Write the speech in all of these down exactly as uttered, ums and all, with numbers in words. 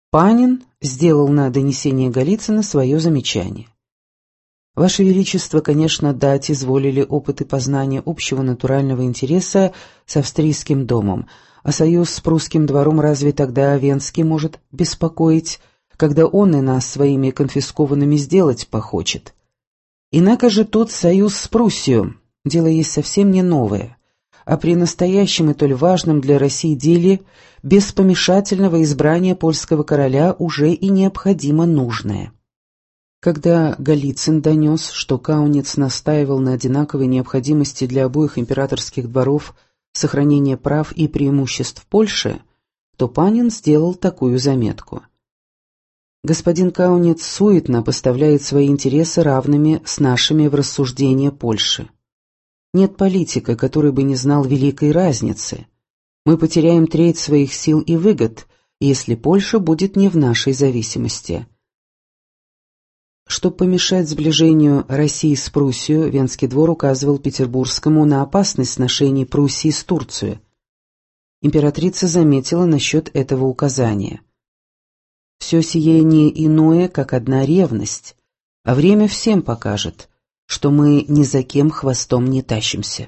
Панин сделал на донесение Голицына свое замечание. Ваше Величество, конечно, дать изволили опыты познания общего натурального интереса с австрийским домом, а союз с прусским двором разве тогда Венский может беспокоить, когда он и нас своими конфискованными сделать похочет? Инако же тот союз с Пруссией, дело есть совсем не новое, а при настоящем и толь важном для России деле без помешательного избрания польского короля уже и необходимо нужное. Когда Голицын донес, что Каунец настаивал на одинаковой необходимости для обоих императорских дворов сохранения прав и преимуществ Польши, то Панин сделал такую заметку. Господин Каунец суетно поставляет свои интересы равными с нашими в рассуждение Польши. Нет политика, который бы не знал великой разницы. Мы потеряем треть своих сил и выгод, если Польша будет не в нашей зависимости. Чтобы помешать сближению России с Пруссией, Венский двор указывал Петербургскому на опасность сношений Пруссии с Турцией. Императрица заметила насчет этого указания. Все сие не иное, как одна ревность, а время всем покажет, что мы ни за кем хвостом не тащимся.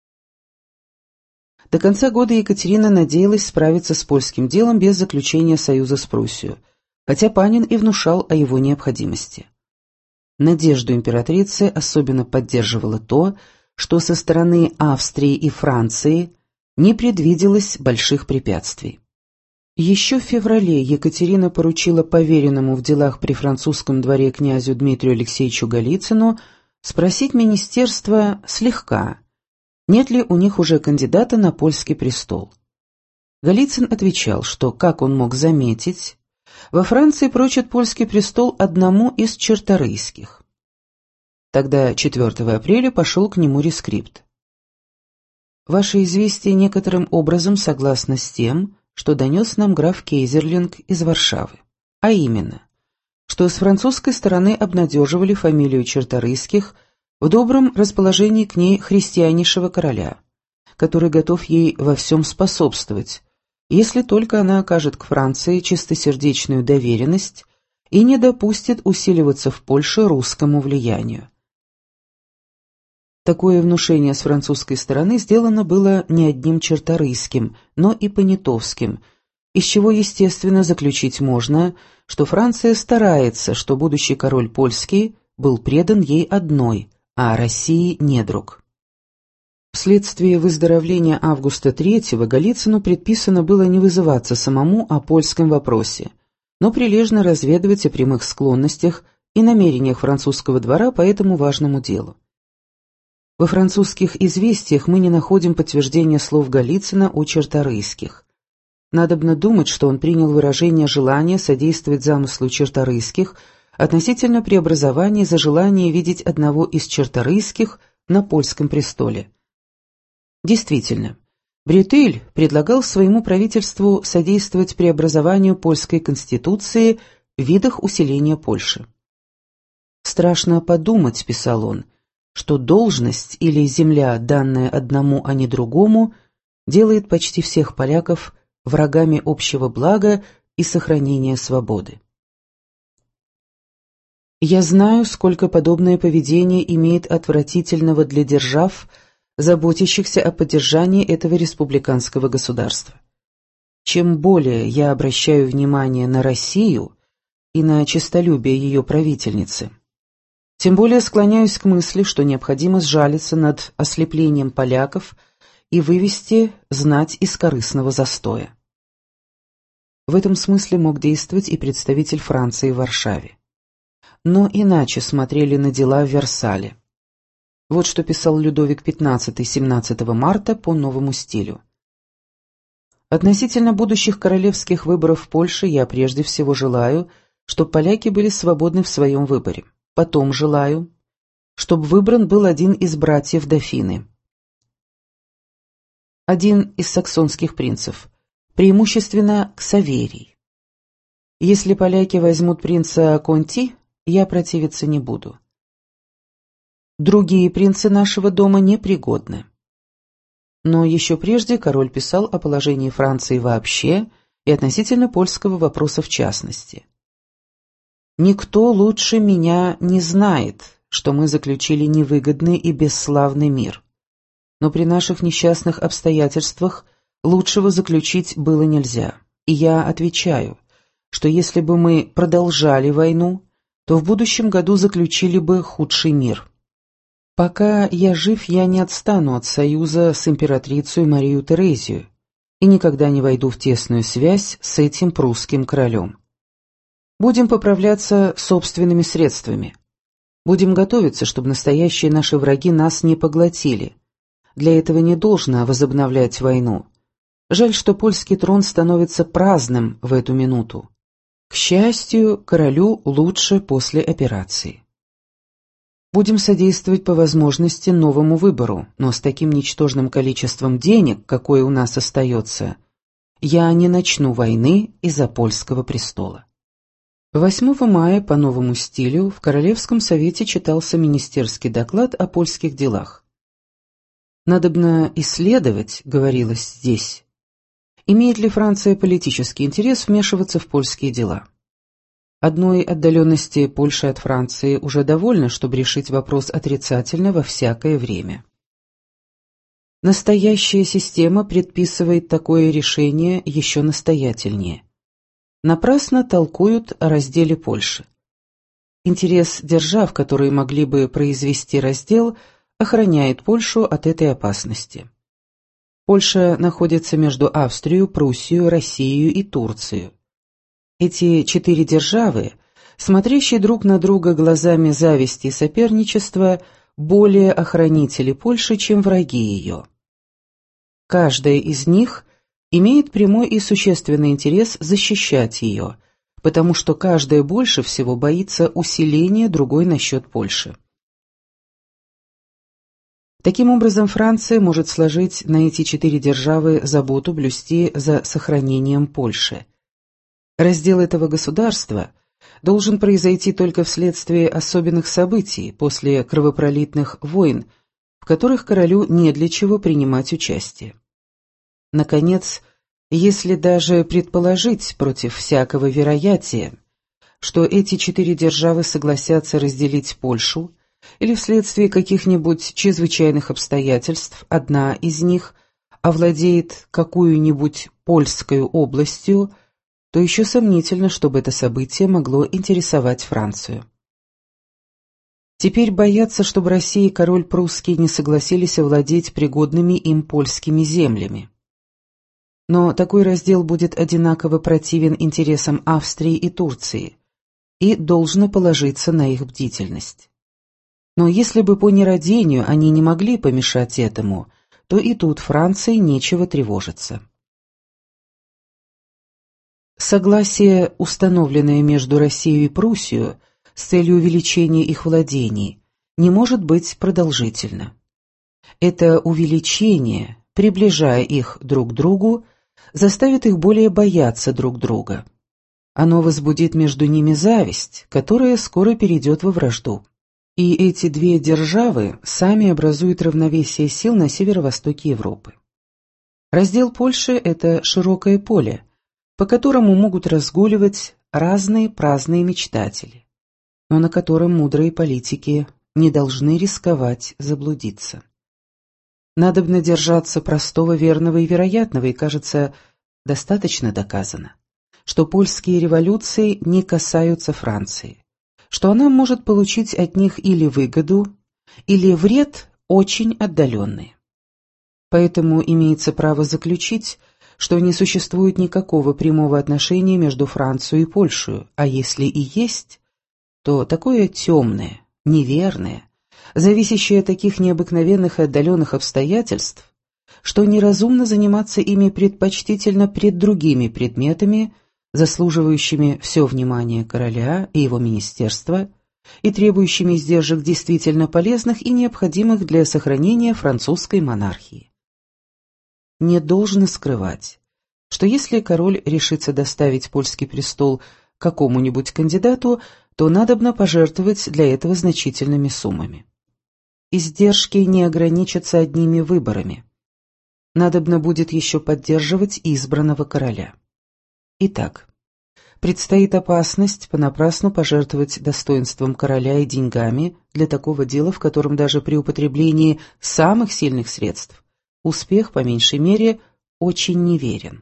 До конца года Екатерина надеялась справиться с польским делом без заключения союза с Пруссией, хотя Панин и внушал о его необходимости. Надежду императрицы особенно поддерживало то, что со стороны Австрии и Франции не предвиделось больших препятствий. Еще в феврале Екатерина поручила поверенному в делах при французском дворе князю Дмитрию Алексеевичу Голицыну спросить министерство слегка, нет ли у них уже кандидата на польский престол. Голицын отвечал, что, как он мог заметить, во Франции прочат польский престол одному из черторийских. Тогда четвёртого апреля пошел к нему рескрипт. «Ваше известие некоторым образом согласно с тем, что донес нам граф Кейзерлинг из Варшавы, а именно, что с французской стороны обнадеживали фамилию черторийских в добром расположении к ней христианнейшего короля, который готов ей во всем способствовать, если только она окажет к Франции чистосердечную доверенность и не допустит усиливаться в Польше русскому влиянию. Такое внушение с французской стороны сделано было не одним черторийским, но и понятовским, из чего, естественно, заключить можно, что Франция старается, что будущий король польский был предан ей одной, а России недруг. Вследствие выздоровления Августа третьего Голицыну предписано было не вызываться самому о польском вопросе, но прилежно разведывать о прямых склонностях и намерениях французского двора по этому важному делу. Во французских известиях мы не находим подтверждения слов Голицына о черторийских. Надобно думать, что он принял выражение желания содействовать замыслу черторийских относительно преобразования за желание видеть одного из черторийских на польском престоле. Действительно, Бретель предлагал своему правительству содействовать преобразованию польской конституции в видах усиления Польши. «Страшно подумать», — писал он, — что должность или земля, данная одному, а не другому, делает почти всех поляков врагами общего блага и сохранения свободы. Я знаю, сколько подобное поведение имеет отвратительного для держав, заботящихся о поддержании этого республиканского государства. Чем более я обращаю внимание на Россию и на честолюбие ее правительницы, тем более склоняюсь к мысли, что необходимо сжалиться над ослеплением поляков и вывести знать из корыстного застоя. В этом смысле мог действовать и представитель Франции в Варшаве. Но иначе смотрели на дела в Версале. Вот что писал Людовик пятнадцатый семнадцатого марта по новому стилю. «Относительно будущих королевских выборов в Польше я прежде всего желаю, чтобы поляки были свободны в своем выборе. Потом желаю, чтобы выбран был один из братьев дофины. Один из саксонских принцев, преимущественно Ксаверий. Если поляки возьмут принца Конти, я противиться не буду. Другие принцы нашего дома непригодны». Но еще прежде король писал о положении Франции вообще и относительно польского вопроса в частности. Никто лучше меня не знает, что мы заключили невыгодный и бесславный мир. Но при наших несчастных обстоятельствах лучшего заключить было нельзя. И я отвечаю, что если бы мы продолжали войну, то в будущем году заключили бы худший мир. Пока я жив, я не отстану от союза с императрицей Марию Терезию и никогда не войду в тесную связь с этим прусским королем. Будем поправляться собственными средствами. Будем готовиться, чтобы настоящие наши враги нас не поглотили. Для этого не должно возобновлять войну. Жаль, что польский трон становится праздным в эту минуту. К счастью, королю лучше после операции. Будем содействовать по возможности новому выбору, но с таким ничтожным количеством денег, какое у нас остается, я не начну войны из-за польского престола. восьмого мая по новому стилю в Королевском совете читался министерский доклад о польских делах. «Надобно исследовать», — говорилось здесь, имеет ли Франция политический интерес вмешиваться в польские дела. Одной отдаленности Польши от Франции уже довольно, чтобы решить вопрос отрицательно во всякое время. Настоящая система предписывает такое решение еще настоятельнее. Напрасно толкуют о разделе Польши. Интерес держав, которые могли бы произвести раздел, охраняет Польшу от этой опасности. Польша находится между Австрией, Пруссией, Россией и Турцией. Эти четыре державы, смотрящие друг на друга глазами зависти и соперничества, более охранители Польши, чем враги ее. Каждая из них имеет прямой и существенный интерес защищать ее, потому что каждая больше всего боится усиления другой насчет Польши. Таким образом, Франция может сложить на эти четыре державы заботу блюсти за сохранением Польши. Раздел этого государства должен произойти только вследствие особенных событий, после кровопролитных войн, в которых королю не для чего принимать участие. Наконец, если даже предположить против всякого вероятия, что эти четыре державы согласятся разделить Польшу, или вследствие каких-нибудь чрезвычайных обстоятельств одна из них овладеет какую-нибудь польскую областью, то еще сомнительно, чтобы это событие могло интересовать Францию. Теперь боятся, чтобы Россия и король прусский не согласились овладеть пригодными им польскими землями. Но такой раздел будет одинаково противен интересам Австрии и Турции, и должно положиться на их бдительность. Но если бы по нерадению они не могли помешать этому, то и тут Франции нечего тревожиться. Согласие, установленное между Россией и Пруссией с целью увеличения их владений, не может быть продолжительно. Это увеличение, приближая их друг к другу, заставит их более бояться друг друга. Оно возбудит между ними зависть, которая скоро перейдет во вражду. И эти две державы сами образуют равновесие сил на северо-востоке Европы. Раздел Польши – это широкое поле, по которому могут разгуливать разные праздные мечтатели, но на котором мудрые политики не должны рисковать заблудиться. Надобно держаться простого, верного и вероятного, и, кажется, достаточно доказано, что польские революции не касаются Франции, что она может получить от них или выгоду, или вред очень отдаленный. Поэтому имеется право заключить, что не существует никакого прямого отношения между Францией и Польшей, а если и есть, то такое темное, неверное, зависящее от таких необыкновенных и отдаленных обстоятельств, что неразумно заниматься ими предпочтительно пред другими предметами, заслуживающими все внимание короля и его министерства и требующими издержек действительно полезных и необходимых для сохранения французской монархии. Не должно скрывать, что если король решится доставить польский престол какому-нибудь кандидату, то надобно пожертвовать для этого значительными суммами. Издержки не ограничатся одними выборами. Надобно будет еще поддерживать избранного короля. Итак, предстоит опасность понапрасну пожертвовать достоинством короля и деньгами для такого дела, в котором даже при употреблении самых сильных средств успех, по меньшей мере, очень неверен.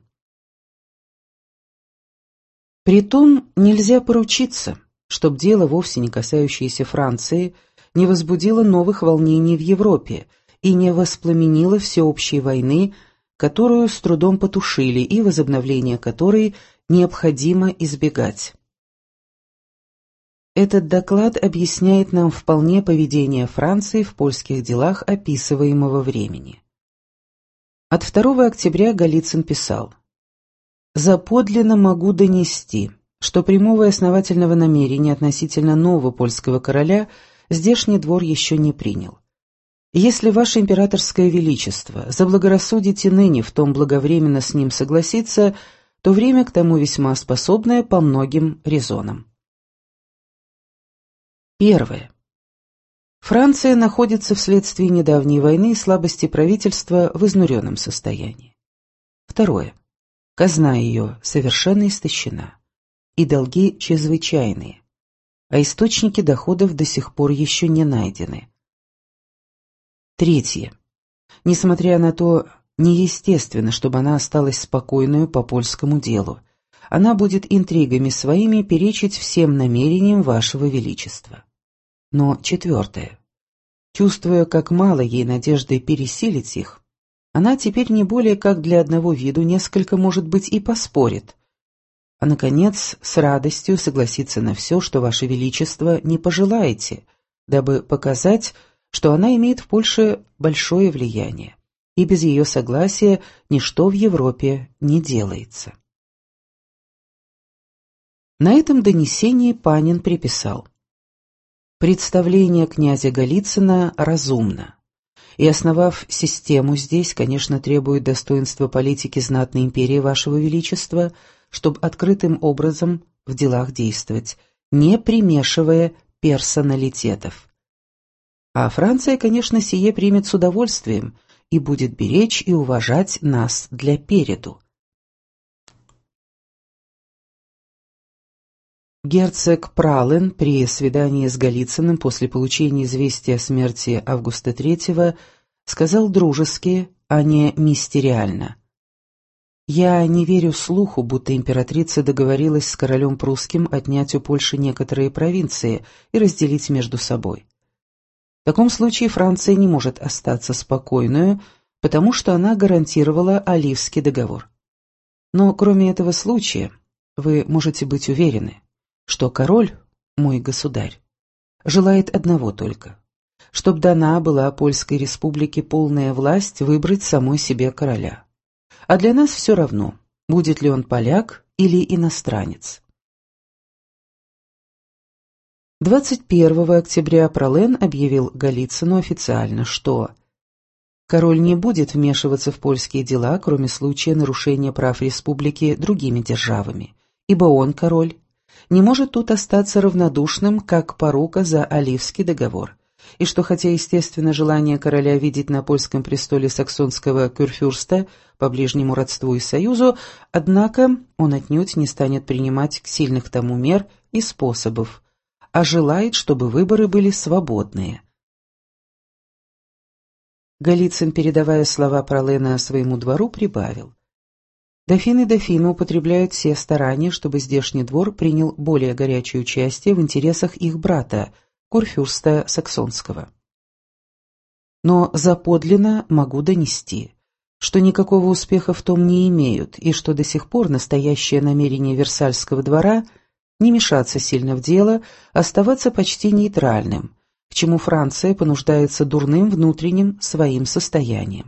Притом нельзя поручиться, чтоб дело, вовсе не касающееся Франции, не возбудило новых волнений в Европе и не воспламенило всеобщей войны, которую с трудом потушили и возобновление которой необходимо избегать. Этот доклад объясняет нам вполне поведение Франции в польских делах описываемого времени. От второго октября Голицын писал: «Заподлинно могу донести, что прямого и основательного намерения относительно нового польского короля здешний двор еще не принял. Если ваше императорское величество заблагорассудите ныне в том благовременно с ним согласиться, то время к тому весьма способное по многим резонам». Первое. Франция находится вследствие недавней войны и слабости правительства в изнуренном состоянии. Второе. Казна ее совершенно истощена, и долги чрезвычайные, а источники доходов до сих пор еще не найдены. Третье. Несмотря на то, неестественно, чтобы она осталась спокойную по польскому делу. Она будет интригами своими перечить всем намерениям вашего величества. Но четвертое. Чувствуя, как мало ей надежды пересилить их, она теперь не более как для одного виду несколько, может быть, и поспорит, а, наконец, с радостью согласится на все, что ваше величество не пожелаете, дабы показать, что она имеет в Польше большое влияние, и без ее согласия ничто в Европе не делается. На этом донесении Панин приписал: «Представление князя Голицына разумно, и, основав систему здесь, конечно, требует достоинства политики знатной империи вашего величества, чтобы открытым образом в делах действовать, не примешивая персоналитетов. А Франция, конечно, сие примет с удовольствием и будет беречь и уважать нас для переду». Герцог Прален при свидании с Голицыным после получения известия о смерти Августа третьего сказал дружески, а не мистериально: «Я не верю слуху, будто императрица договорилась с королем прусским отнять у Польши некоторые провинции и разделить между собой. В таком случае Франция не может остаться спокойную, потому что она гарантировала Оливский договор. Но кроме этого случая, вы можете быть уверены, что король, мой государь, желает одного только, чтоб дана была Польской республике полная власть выбрать самой себе короля. А для нас все равно, будет ли он поляк или иностранец». двадцать первого октября Прален объявил Голицыну официально, что король не будет вмешиваться в польские дела, кроме случая нарушения прав республики другими державами, ибо он, король, не может тут остаться равнодушным, как порука за Оливский договор, и что хотя, естественно, желание короля видеть на польском престоле саксонского кюрфюрста по ближнему родству и союзу, однако он отнюдь не станет принимать сильных тому мер и способов, а желает, чтобы выборы были свободные. Голицын, передавая слова Пралена своему двору, прибавил: «Дофин и дофина употребляют все старания, чтобы здешний двор принял более горячее участие в интересах их брата, курфюрста Саксонского. Но заподлинно могу донести, что никакого успеха в том не имеют, и что до сих пор настоящее намерение Версальского двора не мешаться сильно в дело, оставаться почти нейтральным, к чему Франция понуждается дурным внутренним своим состоянием».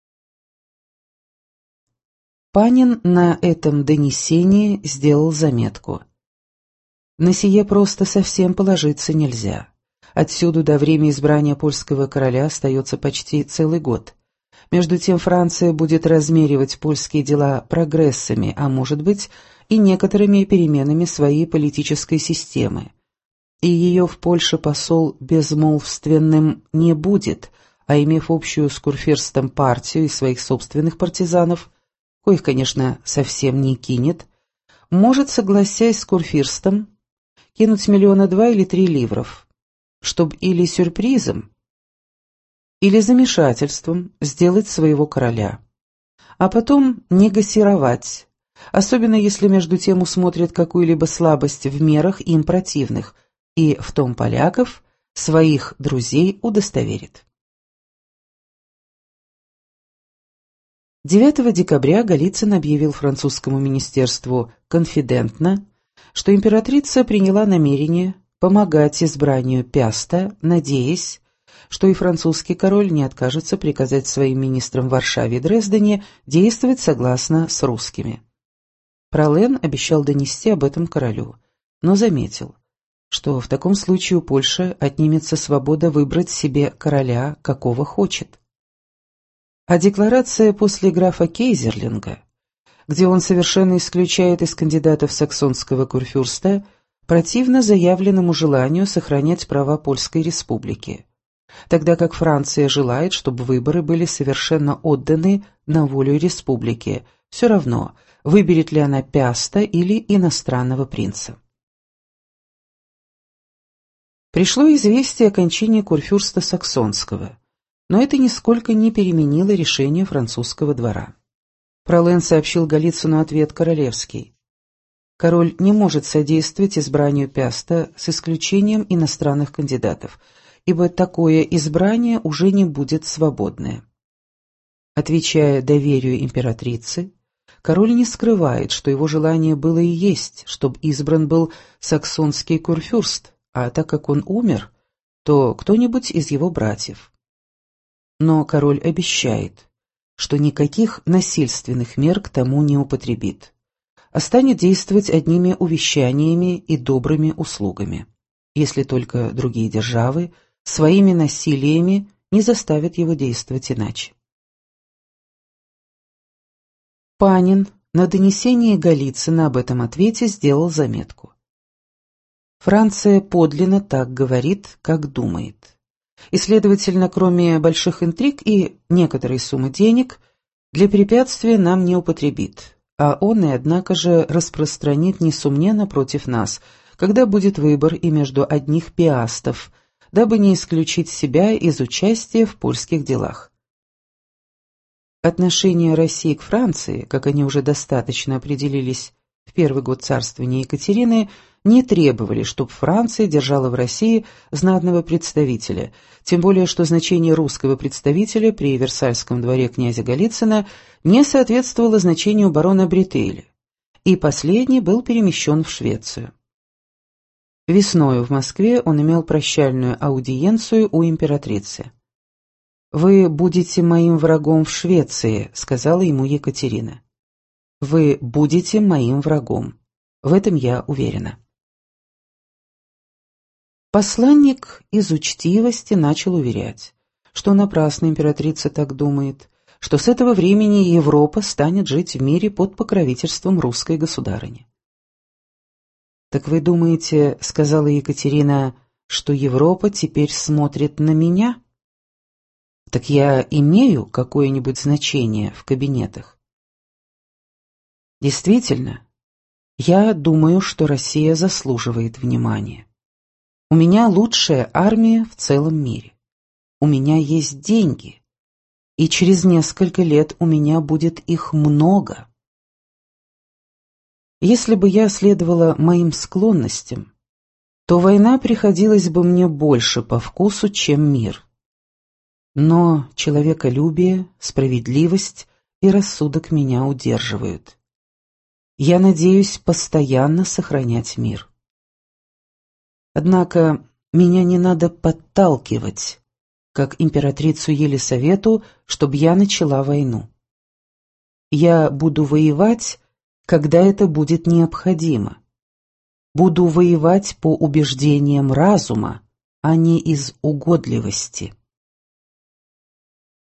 Панин на этом донесении сделал заметку: «На сие просто совсем положиться нельзя. Отсюда до времени избрания польского короля остается почти целый год. Между тем Франция будет размеривать польские дела прогрессами, а может быть и некоторыми переменами своей политической системы. И ее в Польше посол безмолвственным не будет, а имев общую с курфюрстом партию и своих собственных партизанов, коих, конечно, совсем не кинет, может, согласясь с курфюрстом, кинуть миллиона два или три ливров, чтобы или сюрпризом, или замешательством сделать своего короля, а потом негасировать, особенно если между тем усмотрят какую-либо слабость в мерах им противных, и в том поляков своих друзей удостоверит. девятого декабря Голицын объявил французскому министерству конфидентно, что императрица приняла намерение помогать избранию Пяста, надеясь, что и французский король не откажется приказать своим министрам в Варшаве и Дрездене действовать согласно с русскими. Пролен обещал донести об этом королю, но заметил, что в таком случае у Польши отнимется свобода выбрать себе короля, какого хочет. А декларация после графа Кейзерлинга, где он совершенно исключает из кандидатов саксонского курфюрста, противно заявленному желанию сохранять права Польской республики, тогда как Франция желает, чтобы выборы были совершенно отданы на волю республики, все равно, выберет ли она Пяста или иностранного принца. Пришло известие о кончине курфюрста Саксонского, но это нисколько не переменило решение французского двора. Пролен сообщил Голицыну ответ королевский. Король не может содействовать избранию Пяста с исключением иностранных кандидатов, ибо такое избрание уже не будет свободное. Отвечая доверию императрицы, король не скрывает, что его желание было и есть, чтобы избран был саксонский курфюрст, а так как он умер, то кто-нибудь из его братьев. Но король обещает, что никаких насильственных мер к тому не употребит, а станет действовать одними увещаниями и добрыми услугами, если только другие державы своими насилиями не заставят его действовать иначе. Панин на донесении Голицына об этом ответе сделал заметку. Франция подлинно так говорит, как думает. И, следовательно, кроме больших интриг и некоторой суммы денег, для препятствия нам не употребит, а он и, однако же, распространит несомненно против нас, когда будет выбор и между одних пиастов, дабы не исключить себя из участия в польских делах. Отношения России к Франции, как они уже достаточно определились в первый год царствования Екатерины, не требовали, чтобы Франция держала в России знатного представителя, тем более что значение русского представителя при Версальском дворе князя Голицына не соответствовало значению барона Бретейля, и последний был перемещен в Швецию. Весною в Москве он имел прощальную аудиенцию у императрицы. «Вы будете моим врагом в Швеции», — сказала ему Екатерина. «Вы будете моим врагом. В этом я уверена». Посланник из учтивости начал уверять, что напрасно императрица так думает, что с этого времени Европа станет жить в мире под покровительством русской государыни. «Так вы думаете, — сказала Екатерина, — что Европа теперь смотрит на меня? Так я имею какое-нибудь значение в кабинетах?» Действительно, я думаю, что Россия заслуживает внимания. У меня лучшая армия в целом мире. У меня есть деньги, и через несколько лет у меня будет их много. Если бы я следовала моим склонностям, то война приходилась бы мне больше по вкусу, чем мир. Но человеколюбие, справедливость и рассудок меня удерживают. Я надеюсь постоянно сохранять мир. Однако меня не надо подталкивать, как императрицу Елисавету, чтобы я начала войну. Я буду воевать, когда это будет необходимо. Буду воевать по убеждениям разума, а не из угодливости.